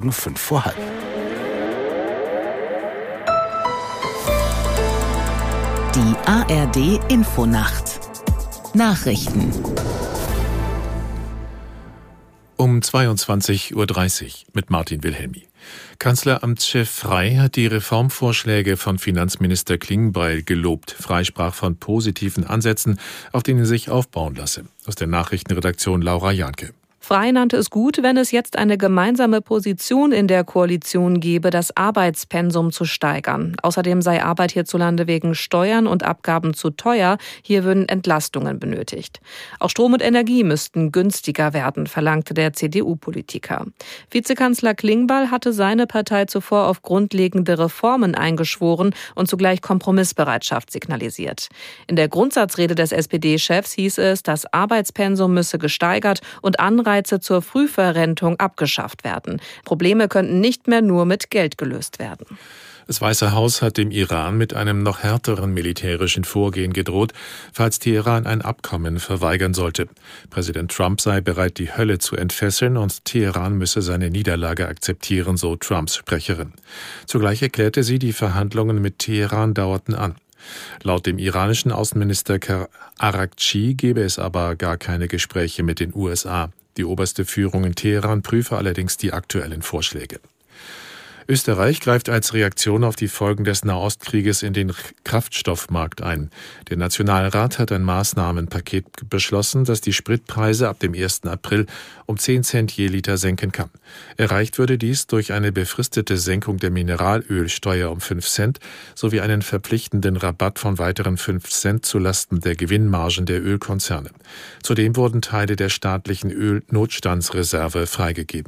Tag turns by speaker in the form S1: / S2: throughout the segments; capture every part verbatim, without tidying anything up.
S1: Nur fünf vor halb.
S2: Die A R D-Infonacht. Nachrichten.
S3: Um zweiundzwanzig Uhr dreißig mit Martin Wilhelmi. Kanzleramtschef Frey hat die Reformvorschläge von Finanzminister Klingbeil gelobt. Frey sprach von positiven Ansätzen, auf denen sich aufbauen lasse. Aus der Nachrichtenredaktion Laura Janke.
S4: Frey nannte es gut, wenn es jetzt eine gemeinsame Position in der Koalition gebe, das Arbeitspensum zu steigern. Außerdem sei Arbeit hierzulande wegen Steuern und Abgaben zu teuer. Hier würden Entlastungen benötigt. Auch Strom und Energie müssten günstiger werden, verlangte der C D U-Politiker. Vizekanzler Klingbeil hatte seine Partei zuvor auf grundlegende Reformen eingeschworen und zugleich Kompromissbereitschaft signalisiert. In der Grundsatzrede des S P D-Chefs hieß es, das Arbeitspensum müsse gesteigert und Anreize zur Frühverrentung abgeschafft werden. Probleme könnten nicht mehr nur mit Geld gelöst werden.
S3: Das Weiße Haus hat dem Iran mit einem noch härteren militärischen Vorgehen gedroht, falls Teheran ein Abkommen verweigern sollte. Präsident Trump sei bereit, die Hölle zu entfesseln und Teheran müsse seine Niederlage akzeptieren, so Trumps Sprecherin. Zugleich erklärte sie, die Verhandlungen mit Teheran dauerten an. Laut dem iranischen Außenminister Araghchi gebe es aber gar keine Gespräche mit den U S A. Die oberste Führung in Teheran prüfe allerdings die aktuellen Vorschläge. Österreich greift als Reaktion auf die Folgen des Nahostkrieges in den Kraftstoffmarkt ein. Der Nationalrat hat ein Maßnahmenpaket beschlossen, das die Spritpreise ab dem ersten April um zehn Cent je Liter senken kann. Erreicht würde dies durch eine befristete Senkung der Mineralölsteuer um fünf Cent sowie einen verpflichtenden Rabatt von weiteren fünf Cent zulasten der Gewinnmargen der Ölkonzerne. Zudem wurden Teile der staatlichen Ölnotstandsreserve freigegeben.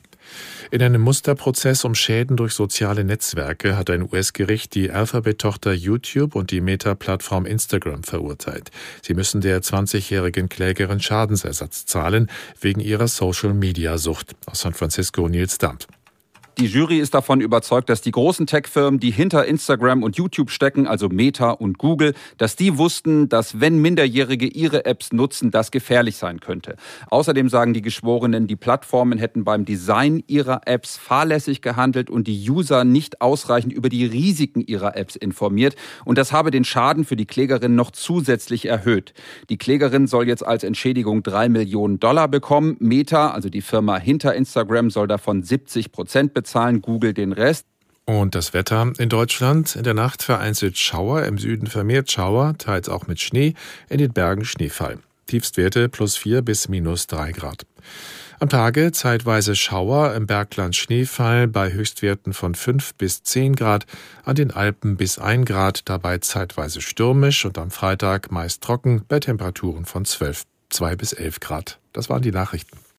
S3: In einem Musterprozess um Schäden durch soziale Netzwerke hat ein U S-Gericht die Alphabet-Tochter YouTube und die Meta-Plattform Instagram verurteilt. Sie müssen der zwanzigjährigen Klägerin Schadensersatz zahlen wegen ihrer Social-Media-Sucht. Aus San Francisco Nils Damt.
S5: Die Jury ist davon überzeugt, dass die großen Tech-Firmen, die hinter Instagram und YouTube stecken, also Meta und Google, dass die wussten, dass wenn Minderjährige ihre Apps nutzen, das gefährlich sein könnte. Außerdem sagen die Geschworenen, die Plattformen hätten beim Design ihrer Apps fahrlässig gehandelt und die User nicht ausreichend über die Risiken ihrer Apps informiert. Und das habe den Schaden für die Klägerin noch zusätzlich erhöht. Die Klägerin soll jetzt als Entschädigung drei Millionen Dollar bekommen. Meta, also die Firma hinter Instagram, soll davon siebzig Prozent bezahlen. Zahlen Google den Rest.
S3: Und das Wetter in Deutschland: in der Nacht vereinzelt Schauer, im Süden vermehrt Schauer, teils auch mit Schnee, in den Bergen Schneefall. Tiefstwerte plus vier bis minus drei Grad. Am Tage zeitweise Schauer, im Bergland Schneefall bei Höchstwerten von fünf bis zehn Grad, an den Alpen bis ein Grad, dabei zeitweise stürmisch und am Freitag meist trocken bei Temperaturen von zwölf, zwei bis elf Grad. Das waren die Nachrichten.